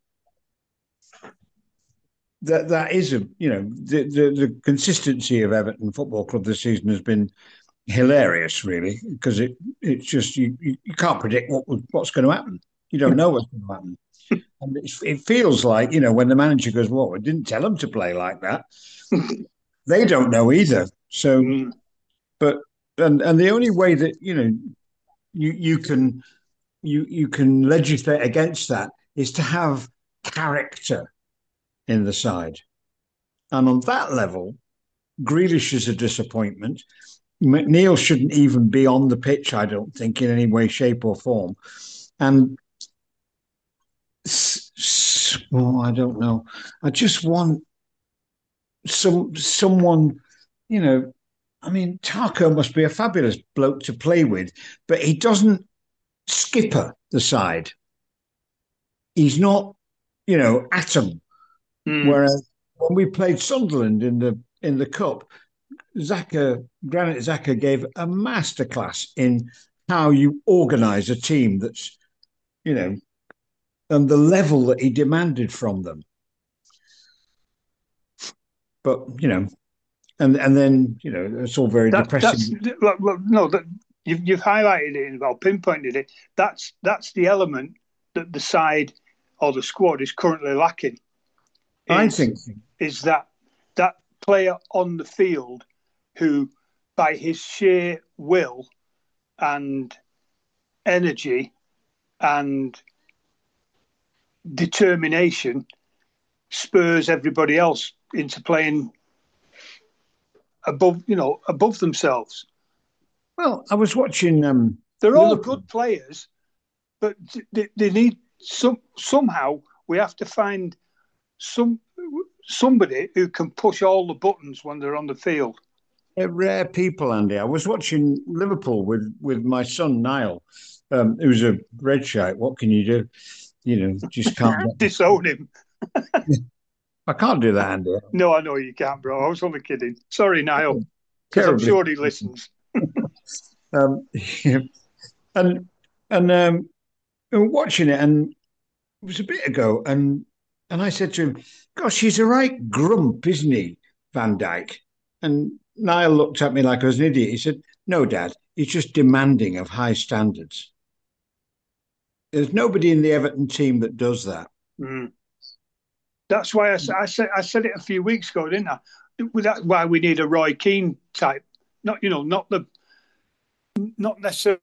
B: that is the consistency of Everton Football Club this season has been hilarious, really, because it's just you can't predict what's going to happen. You don't know what's going to happen. And it feels like, when the manager goes, "Well, I didn't tell them to play like that." They don't know either. So,
C: Mm.
B: but and the only way that you can you can legislate against that is to have character in the side. And on that level, Grealish is a disappointment. McNeil shouldn't even be on the pitch, I don't think, in any way, shape, or form. And I don't know. I just want someone, you know. I mean, Taco must be a fabulous bloke to play with, but he doesn't skipper the side. He's not, atom.
C: Mm.
B: Whereas when we played Sunderland in the cup, Granit Xhaka gave a masterclass in how you organise a team that's, and the level that he demanded from them. But and then it's all very
C: That's
B: depressing.
C: look, no, that you've highlighted it, well, pinpointed it. That's the element that the side or the squad is currently lacking.
B: I
C: Is
B: think
C: is that player on the field who, by his sheer will and energy and determination, spurs everybody else into playing above themselves.
B: Well, I was watching
C: They're all
B: Liverpool.
C: good players, but they need somehow we have to find somebody who can push all the buttons when they're on the field.
B: They're rare people, Andy. I was watching Liverpool with my son Niall, who's a red shirt. What can you do? Just can't.
C: Disown him.
B: I can't do that, Andy.
C: No, I know you can't, bro. I was only kidding. Sorry, Niall, because I'm
B: Terribly.
C: sure he listens.
B: Um, and watching it, and it was a bit ago, and I said to him, "Gosh, he's a right grump, isn't he, Van Dijk?" And Niall looked at me like I was an idiot. He said, "No, Dad, he's just demanding of high standards. There's nobody in the Everton team that does that."
C: Mm. That's why I said it a few weeks ago, didn't I? That's why we need a Roy Keane type. Not necessarily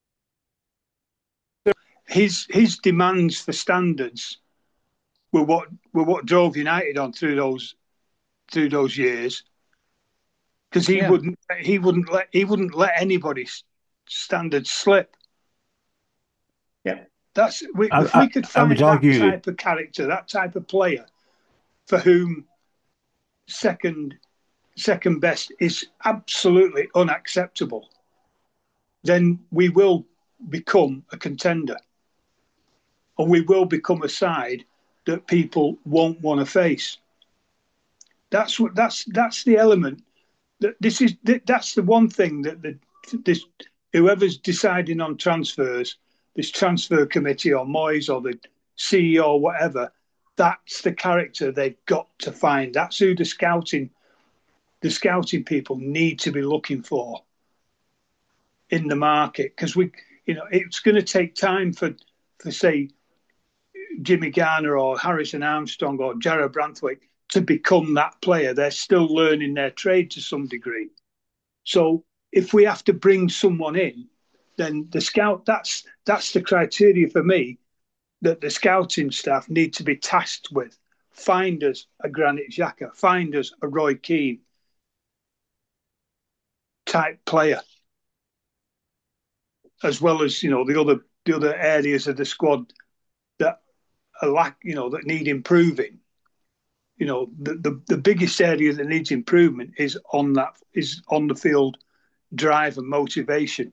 C: his demands for standards were what drove United on through those years, because he
B: Yeah.
C: wouldn't let anybody's standards slip.
B: Yeah.
C: If we could
A: I would
C: find that
A: argue that
C: type of character, that type of player, for whom second best is absolutely unacceptable, then we will become a contender, or we will become a side that people won't want to face. That's the element that's the one thing that this whoever's deciding on transfers, this transfer committee or Moyes or the CEO or whatever, that's the character they've got to find. That's who the scouting people need to be looking for. in the market because it's going to take time for say Jimmy Garner or Harrison Armstrong or Jarrad Branthwaite to become that player. They're still learning their trade to some degree. So if we have to bring someone in, then the scout that's the criteria for me that the scouting staff need to be tasked with. Find us a Granit Xhaka, find us a Roy Keane type player, as well as the other areas of the squad that are that need improving. The biggest area that needs improvement is on the field drive and motivation.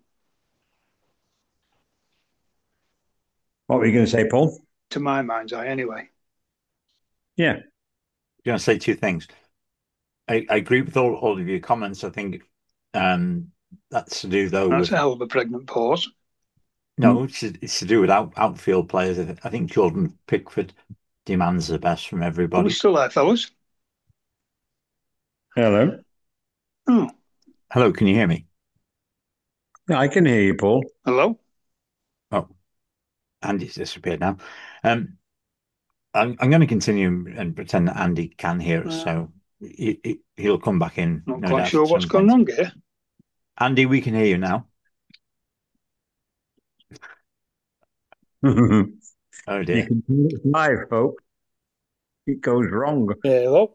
B: What were you going to say, Paul?
C: To my mind's eye, anyway.
B: Yeah.
A: I'm going to say two things. I agree with all of your comments. I think that's to do though
C: That's
A: with
C: a hell of a pregnant pause.
A: no, it's to do with outfield players. I think Jordan Pickford demands the best from
C: Are we
A: everybody.
C: still there, fellas?
B: Hello.
C: Oh,
A: Hello, can you hear me?
B: I can hear you, Paul.
C: hello.
A: Oh, Andy's disappeared now. I'm going to continue and pretend that Andy can hear us, so he'll come back in.
C: Not
A: No
C: quite
A: doubt
C: sure
A: at
C: what's
A: some
C: going
A: point.
C: on here.
A: Andy, we can hear you now.
B: You
A: Oh dear.
B: can hear it live, folks. It goes wrong.
C: Hello.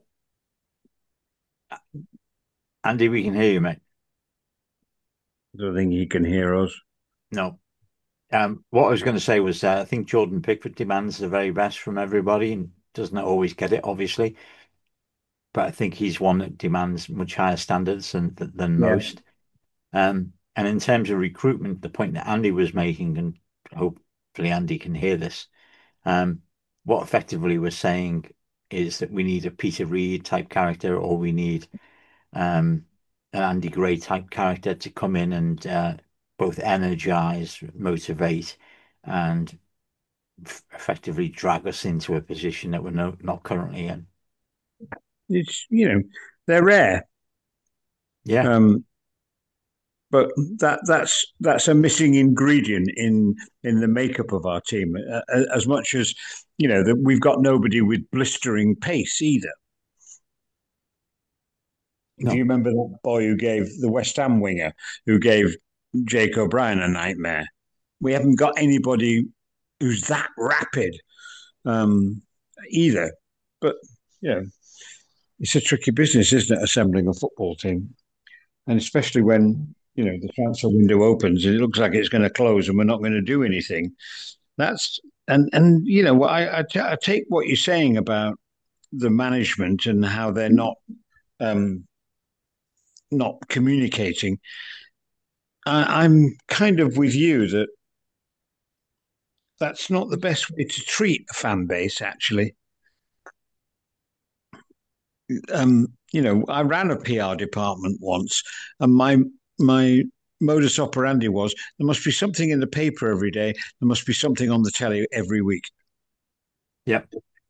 A: Andy, we can hear you, mate.
B: I don't think he can hear us.
A: No. What I was going to say was I think Jordan Pickford demands the very best from everybody and doesn't always get it, obviously. But I think he's one that demands much higher standards than
B: Yeah.
A: most. And in terms of recruitment, the point that Andy was making, and hopefully Andy can hear this, what effectively we're saying is that we need a Peter Reid type character, or we need an Andy Gray type character to come in and both energize, motivate, and effectively drag us into a position that we're not currently in.
B: It's, they're rare.
A: Yeah.
B: But that's a missing ingredient in the makeup of our team. As much as that we've got nobody with blistering pace either.
A: No.
B: Do you remember that boy who gave the West Ham winger who gave Jake O'Brien a nightmare? We haven't got anybody who's that rapid either. But it's a tricky business, isn't it? Assembling a football team, and especially when the transfer window opens and it looks like it's going to close and we're not going to do anything. That's and I take what you're saying about the management and how they're not communicating. I'm kind of with you that that's not the best way to treat a fan base, actually. I ran a PR department once, and my modus operandi was there must be something in the paper every day. There must be something on the telly every week.
A: Yep.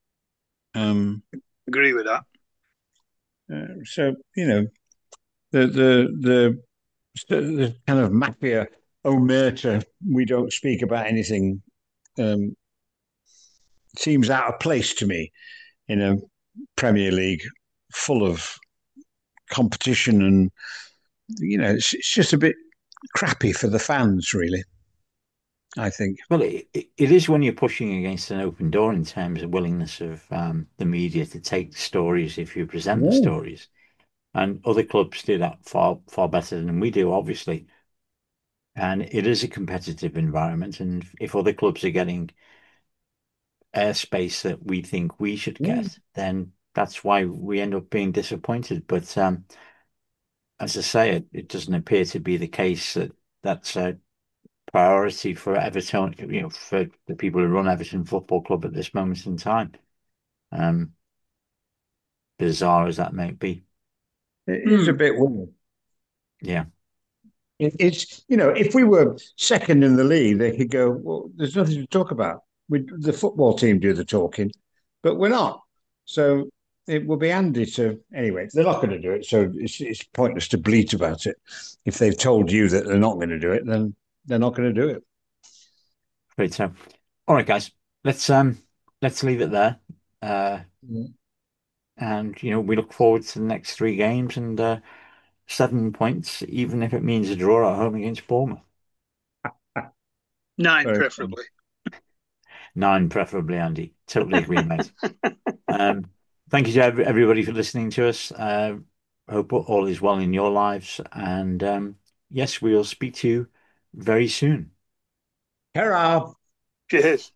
C: Agree with that.
B: So the kind of mafia omerta, we don't speak about anything, seems out of place to me in a Premier League full of competition, and it's just a bit crappy for the fans, really. I think.
A: Well, it is when you're pushing against an open door in terms of willingness of the media to take the stories if you present the stories, and other clubs do that far better than we do, obviously. And it is a competitive environment, and if other clubs are getting airspace that we think we should get, then that's why we end up being disappointed. But as I say, it doesn't appear to be the case that that's a priority for Everton, for the people who run Everton Football Club at this moment in time. Bizarre as that may be.
B: It is a bit weird.
A: Yeah.
B: It's, if we were second in the league, they could go, well, there's nothing to talk about. The football team do the talking, but we're not. So it would be handy to. Anyway, they're not going to do it, so it's pointless to bleat about it. If they've told you that they're not going to do it, then they're not going to do it.
A: Great. So, all right, guys, let's leave it there. Uh,
B: Yeah.
A: and we look forward to the next three games and 7 points, even if it means a draw at home against Bournemouth.
C: 9
B: Very
C: preferably.
A: 9 preferably, Andy. Totally agree, mate. Thank you to everybody for listening to us. Hope all is well in your lives. And yes, we will speak to you very soon.
B: Hurrah!
C: Cheers.